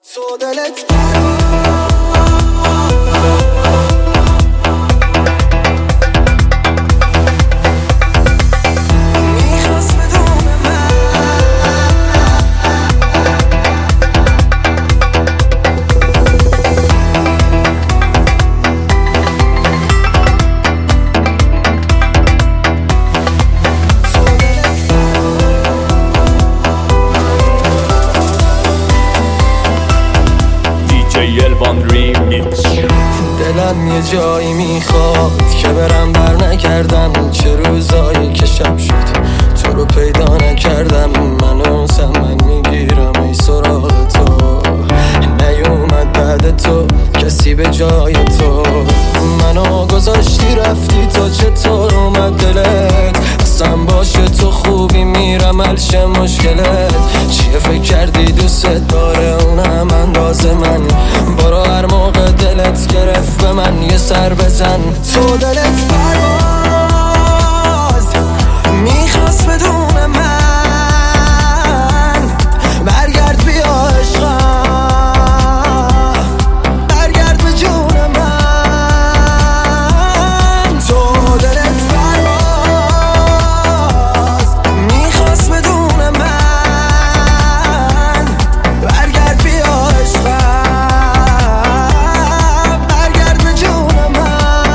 تو دلت دلم یه جایی میخواد که برم بر نکردم، چه روزایی که شب شد تو رو پیدا نکردم. منو من میگیرم ای سراغ تو، نیومد بعد تو کسی به جای تو. منو گذاشتی رفتی تو، چطور اومد دلت اصلا باشه تو خوبی میرم حلش مشکلت. چیه فکر کردی دوست داره اونم انداز من؟ برو هر موقع دلت گرفت به من یه سر بزن. تو دلت پرواز میخواست بدون من، برگرد بیا عشقم، برگرد به جون من. تو دلت پرواز میخواست بدون من، برگرد بیا عشقم، برگرد به جون من.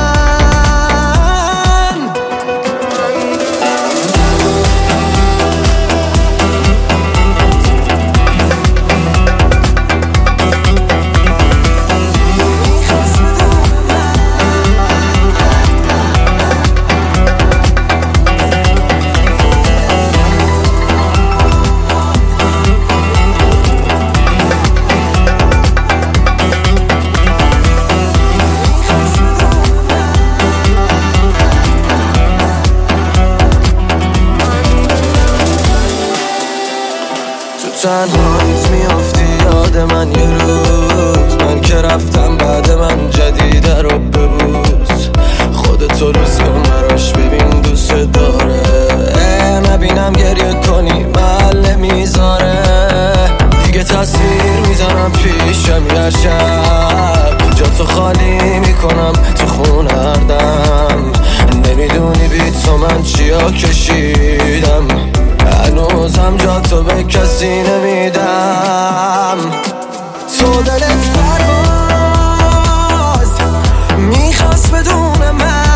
تنهاییت میافتی یاد من یه روز، من که رفتم بعد من جدیده رو ببوس. خودتو روز کن براش ببین دوست داره، نبینم گریه کنی محل نمیذاره. دیگه تصویر میزنم پیشم هر شب، جا تو خالی میکنم تو خونه هر دم. نمیدونی بی تو من چیا کشیدم، هنوزم جا تو به کسی نمیدم. تو دلت پرواز میخواست بدون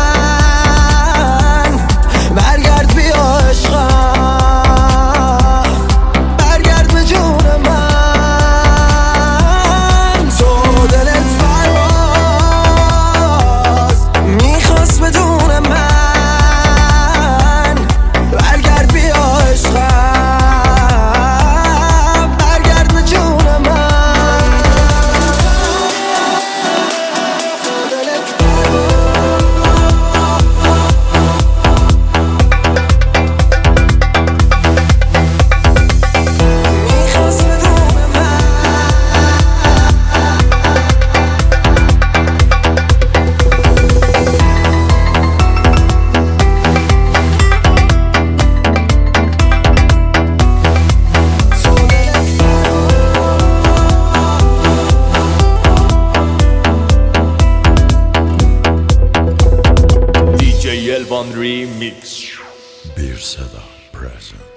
من، برگرد بیا عشقم، برگرد به جون من. تو دلت پرواز میخواست بدون من، برگرد بیا عشقم، برگرد به جون من. Elvan Remix. Bir Seda present.